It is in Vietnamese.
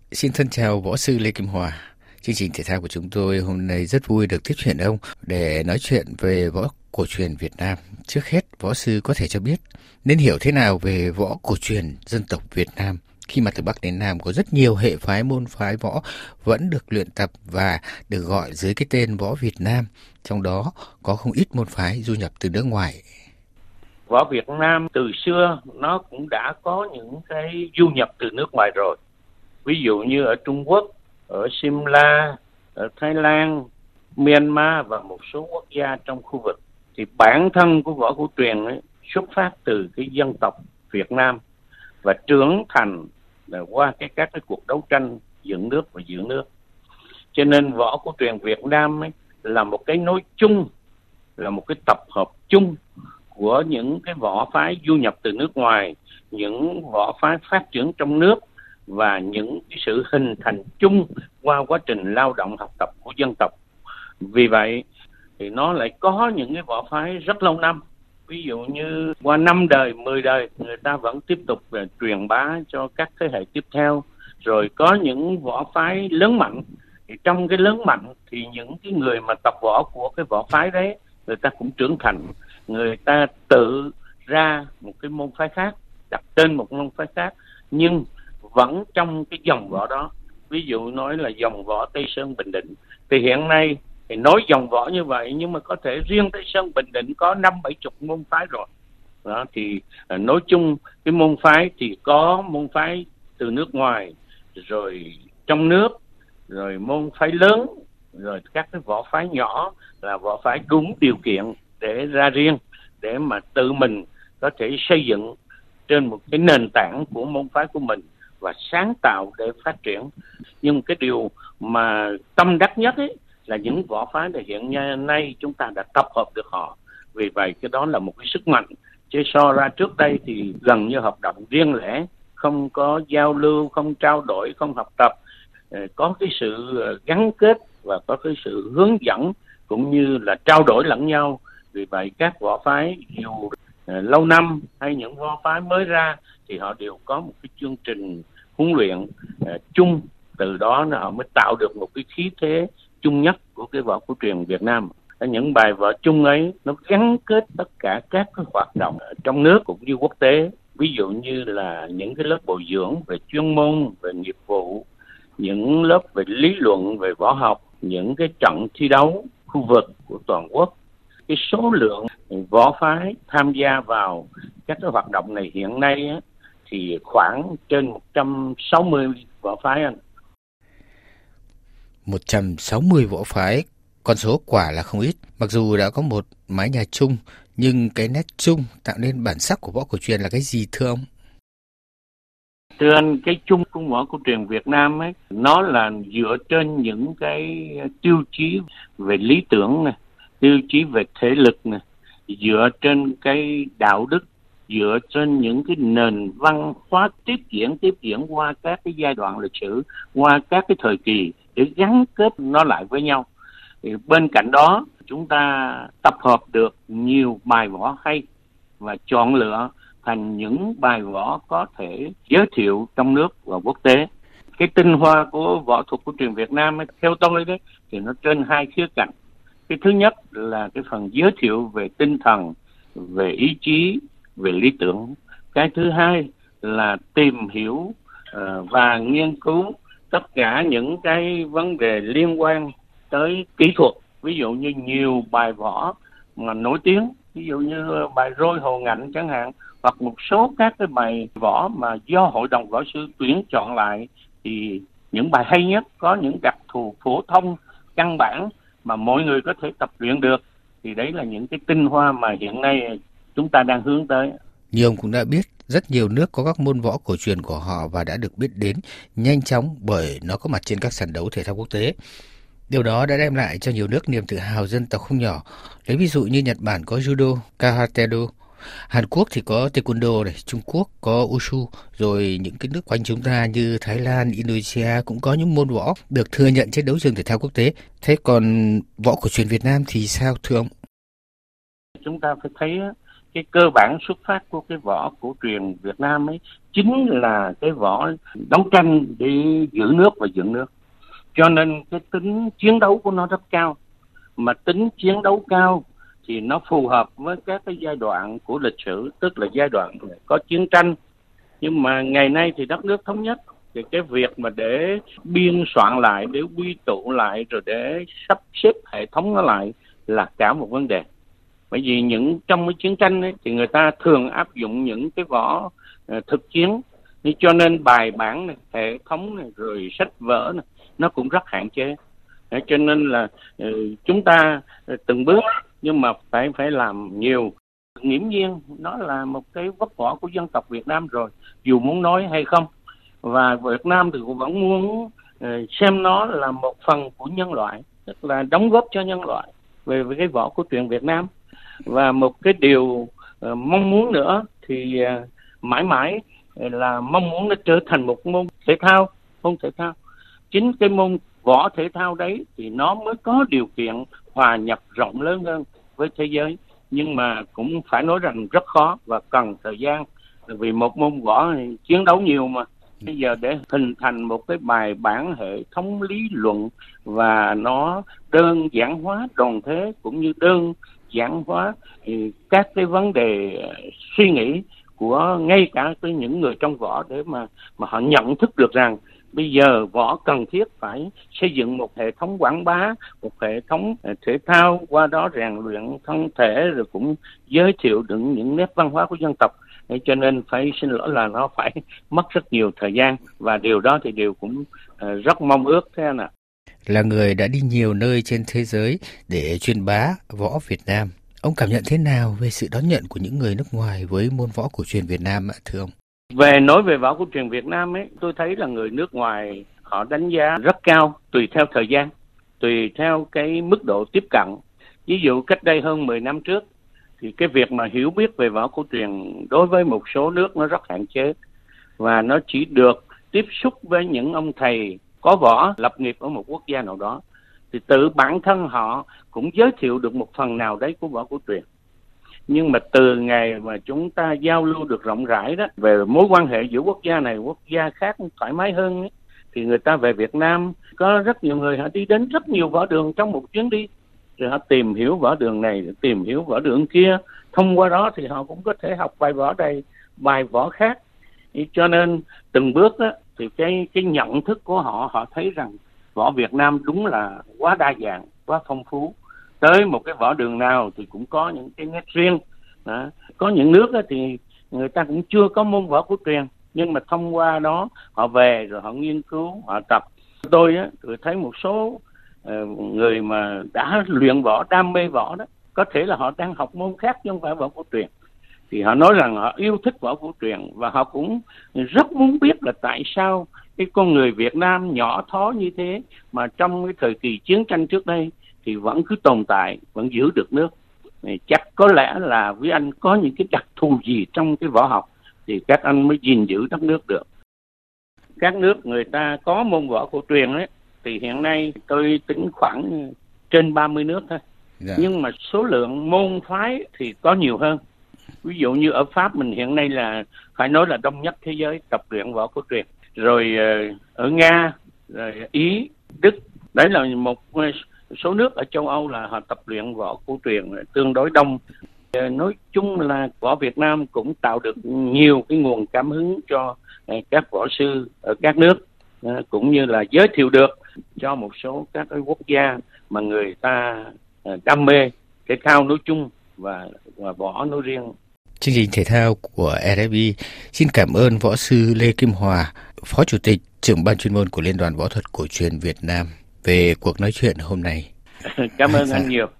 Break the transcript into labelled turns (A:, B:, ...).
A: Xin thân chào võ sư Lê Kim Hòa. Chương trình thể thao của chúng tôi hôm nay rất vui được tiếp chuyện ông để nói chuyện về võ cổ truyền Việt Nam. Trước hết, võ sư có thể cho biết nên hiểu thế nào về võ cổ truyền dân tộc Việt Nam khi mà từ Bắc đến Nam có rất nhiều hệ phái môn phái võ vẫn được luyện tập và được gọi dưới cái tên võ Việt Nam, trong đó có không ít môn phái du nhập từ nước ngoài.
B: Võ Việt Nam từ xưa nó cũng đã có những cái du nhập từ nước ngoài rồi. Ví dụ như ở Trung Quốc, ở Simla, ở Thái Lan, Myanmar và một số quốc gia trong khu vực. Thì bản thân của võ cổ truyền ấy, xuất phát từ cái dân tộc Việt Nam và trưởng thành qua các cái cuộc đấu tranh dựng nước và giữ nước. Cho nên võ cổ truyền Việt Nam ấy, là một cái nối chung, là một cái tập hợp chung của những cái võ phái du nhập từ nước ngoài, những võ phái phát triển trong nước và những cái sự hình thành chung qua quá trình lao động học tập của dân tộc. Vì vậy thì nó lại có những cái võ phái rất lâu năm. Ví dụ như qua 5 đời, 10 đời người ta vẫn tiếp tục truyền bá cho các thế hệ tiếp theo. Rồi có những võ phái lớn mạnh. Thì trong cái lớn mạnh thì những cái người mà tập võ của cái võ phái đấy, người ta cũng trưởng thành. Người ta tự ra một cái môn phái khác, đặt tên một môn phái khác, nhưng vẫn trong cái dòng võ đó. Ví dụ nói là dòng võ Tây Sơn Bình Định, thì hiện nay thì nói dòng võ như vậy, nhưng mà có thể riêng Tây Sơn Bình Định có 50-70 môn phái rồi. Đó, thì nói chung cái môn phái thì có môn phái từ nước ngoài, rồi trong nước, rồi môn phái lớn, rồi các cái võ phái nhỏ là võ phái đúng điều kiện để ra riêng, để mà tự mình có thể xây dựng trên một cái nền tảng của môn phái của mình và sáng tạo để phát triển. Nhưng cái điều mà tâm đắc nhất ấy là những võ phái này hiện nay chúng ta đã tập hợp được họ. Vì vậy cái đó là một cái sức mạnh. Chứ so ra trước đây thì gần như hoạt động riêng lẻ, không có giao lưu, không trao đổi, không học tập. Có cái sự gắn kết và có cái sự hướng dẫn cũng như là trao đổi lẫn nhau. Vì vậy các võ phái dù lâu năm hay những võ phái mới ra thì họ đều có một cái chương trình huấn luyện chung. Từ đó họ mới tạo được một cái khí thế chung nhất của cái võ cổ truyền Việt Nam. Những bài võ chung ấy nó gắn kết tất cả các cái hoạt động trong nước cũng như quốc tế. Ví dụ như là những cái lớp bồi dưỡng về chuyên môn, về nghiệp vụ, những lớp về lý luận, về võ học, những cái trận thi đấu khu vực của toàn quốc. Cái số lượng võ phái tham gia vào các cái hoạt động này hiện nay á, thì khoảng trên 160 võ phái anh.
A: 160 võ phái, con số quả là không ít. Mặc dù đã có một mái nhà chung, nhưng cái nét chung tạo nên bản sắc của võ cổ truyền là cái gì thưa ông?
B: Thưa anh, cái chung của võ cổ truyền Việt Nam ấy, nó là dựa trên những cái tiêu chí về lý tưởng này, tiêu chí về thể lực này, dựa trên cái đạo đức, dựa trên những cái nền văn hóa tiếp diễn qua các cái giai đoạn lịch sử, qua các cái thời kỳ để gắn kết nó lại với nhau. Thì bên cạnh đó chúng ta tập hợp được nhiều bài võ hay và chọn lựa thành những bài võ có thể giới thiệu trong nước và quốc tế. Cái tinh hoa của võ thuật cổ truyền Việt Nam ấy, theo tôi đấy, thì nó trên hai khía cạnh. Cái thứ nhất là cái phần giới thiệu về tinh thần, về ý chí, về lý tưởng. Cái thứ hai là tìm hiểu và nghiên cứu tất cả những cái vấn đề liên quan tới kỹ thuật. Ví dụ như nhiều bài võ mà nổi tiếng, ví dụ như bài Roi Hồ Ngạnh chẳng hạn, hoặc một số các cái bài võ mà do hội đồng võ sư tuyển chọn lại, thì những bài hay nhất có những đặc thù phổ thông căn bản mà mọi người có thể tập luyện được. Thì đấy là những cái tinh hoa mà hiện nay chúng ta đang hướng tới.
A: Như ông cũng đã biết, rất nhiều nước có các môn võ cổ truyền của họ và đã được biết đến nhanh chóng bởi nó có mặt trên các sàn đấu thể thao quốc tế. Điều đó đã đem lại cho nhiều nước niềm tự hào dân tộc không nhỏ. Lấy ví dụ như Nhật Bản có judo, karate-do, Hàn Quốc thì có taekwondo này, Trung Quốc có wushu, rồi những cái nước quanh chúng ta như Thái Lan, Indonesia cũng có những môn võ được thừa nhận trên đấu trường thể thao quốc tế. Thế còn võ cổ truyền Việt Nam thì sao thưa ông?
B: Chúng ta phải thấy cái cơ bản xuất phát của cái võ cổ truyền Việt Nam ấy chính là cái võ đấu tranh để giữ nước và dựng nước. Cho nên cái tính chiến đấu của nó rất cao. Mà tính chiến đấu cao thì nó phù hợp với các cái giai đoạn của lịch sử, tức là giai đoạn có chiến tranh. Nhưng mà ngày nay thì đất nước thống nhất, thì cái việc mà để biên soạn lại, để quy tụ lại, rồi để sắp xếp hệ thống nó lại là cả một vấn đề. Bởi vì trong cái chiến tranh ấy, thì người ta thường áp dụng những cái võ thực chiến, cho nên bài bản này, hệ thống này, rồi sách vở này, nó cũng rất hạn chế. Cho nên là chúng ta từng bước nhưng mà phải làm nhiều. Nghiễm nhiên nó là một cái vất vả của dân tộc Việt Nam rồi, dù muốn nói hay không. Và Việt Nam thì cũng vẫn muốn xem nó là một phần của nhân loại, tức là đóng góp cho nhân loại về cái võ cổ truyền Việt Nam. Và một cái điều mong muốn nữa thì mãi mãi là mong muốn nó trở thành một môn thể thao. Chính cái môn võ thể thao đấy thì nó mới có điều kiện hòa nhập rộng lớn hơn với thế giới. Nhưng mà cũng phải nói rằng rất khó và cần thời gian, vì một môn võ chiến đấu nhiều mà. Bây giờ để hình thành một cái bài bản hệ thống lý luận và nó đơn giản hóa đoàn thế, cũng như đơn giản hóa các cái vấn đề suy nghĩ của ngay cả tới những người trong võ, để mà họ nhận thức được rằng bây giờ võ cần thiết phải xây dựng một hệ thống quảng bá, một hệ thống thể thao, qua đó rèn luyện thân thể, rồi cũng giới thiệu được những nét văn hóa của dân tộc. Cho nên phải xin lỗi là nó phải mất rất nhiều thời gian, và điều đó thì đều cũng rất mong ước thế anh ạ.
A: Là người đã đi nhiều nơi trên thế giới để truyền bá võ Việt Nam, ông cảm nhận thế nào về sự đón nhận của những người nước ngoài với môn võ cổ truyền Việt Nam ạ, thưa ông?
B: Nói về võ cổ truyền Việt Nam ấy, tôi thấy là người nước ngoài họ đánh giá rất cao, tùy theo thời gian, tùy theo cái mức độ tiếp cận. Ví dụ cách đây hơn 10 năm trước thì cái việc mà hiểu biết về võ cổ truyền đối với một số nước nó rất hạn chế, và nó chỉ được tiếp xúc với những ông thầy có võ lập nghiệp ở một quốc gia nào đó, thì tự bản thân họ cũng giới thiệu được một phần nào đấy của võ cổ truyền. Nhưng mà từ ngày mà chúng ta giao lưu được rộng rãi đó, về mối quan hệ giữa quốc gia này quốc gia khác thoải mái hơn ấy, thì người ta về Việt Nam, có rất nhiều người họ đi đến rất nhiều võ đường trong một chuyến đi, rồi họ tìm hiểu võ đường này, tìm hiểu võ đường kia. Thông qua đó thì họ cũng có thể học bài võ này, bài võ khác. Cho nên từng bước đó, thì cái nhận thức của họ thấy rằng võ Việt Nam đúng là quá đa dạng, quá phong phú. Tới một cái võ đường nào thì cũng có những cái nét riêng. Đó. Có những nước thì người ta cũng chưa có môn võ cổ truyền, nhưng mà thông qua đó họ về rồi họ nghiên cứu, họ tập. Tôi thấy một số người mà đã luyện võ, đam mê võ đó, có thể là họ đang học môn khác chứ không phải võ cổ truyền, thì họ nói rằng họ yêu thích võ cổ truyền, và họ cũng rất muốn biết là tại sao cái con người Việt Nam nhỏ thó như thế mà trong cái thời kỳ chiến tranh trước đây thì vẫn cứ tồn tại, vẫn giữ được nước. Chắc có lẽ là với anh có những cái đặc thù gì trong cái võ học thì các anh mới gìn giữ đất nước được. Các nước người ta có môn võ cổ truyền ấy, thì hiện nay tôi tính khoảng trên 30 nước thôi. Nhưng mà số lượng môn phái thì có nhiều hơn. Ví dụ như ở Pháp mình hiện nay là phải nói là đông nhất thế giới tập luyện võ cổ truyền. Rồi ở Nga, rồi Ý, Đức, đấy là một số nước ở châu Âu là họ tập luyện võ cổ truyền tương đối đông. Nói chung là võ Việt Nam cũng tạo được nhiều cái nguồn cảm hứng cho các võ sư ở các nước, cũng như là giới thiệu được cho một số các cái quốc gia mà người ta đam mê thể thao nói chung và võ nói riêng.
A: Chương trình thể thao của RFI xin cảm ơn võ sư Lê Kim Hòa, Phó Chủ tịch, trưởng ban chuyên môn của Liên đoàn Võ thuật cổ truyền Việt Nam về cuộc nói chuyện hôm nay.
B: Cảm ơn anh nhiều.